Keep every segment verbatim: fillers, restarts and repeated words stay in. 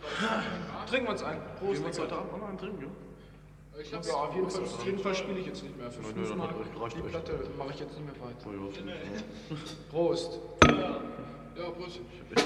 Trinken wir uns ein. Prost. Gehen wir uns heute Abend auch noch einen trinken, ja? Ich hab's, ja, auf jeden Fall, auf jeden Fall spiele ich jetzt nicht mehr. Für Nein, fünf nein, Mark reicht die euch. Platte mache ich jetzt nicht mehr weiter. Oh, ja. Prost. Ja, Prost.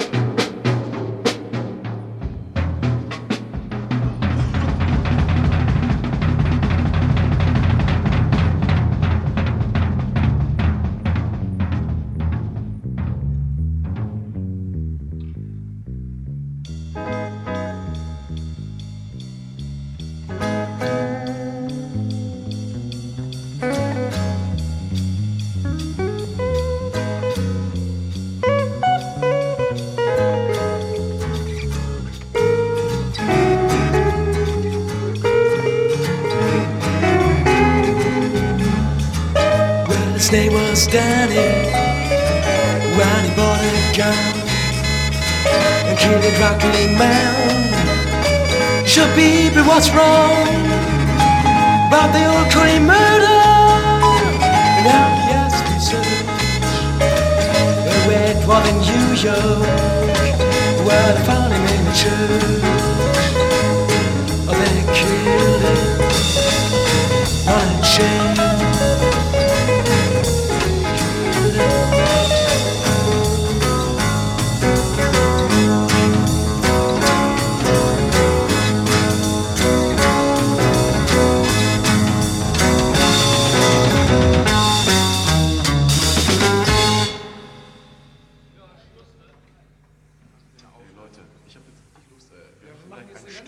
His name was Danny when he bought a gun and killed a drug dealing man. Should be, but what's wrong about the old Crane murder? And now he has research where it was in New York, where they found him in the church. Oh, they killed him on a chain.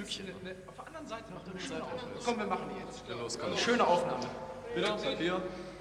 Komm, wir machen die jetzt. Schöne Aufnahme. Bitte, Papier.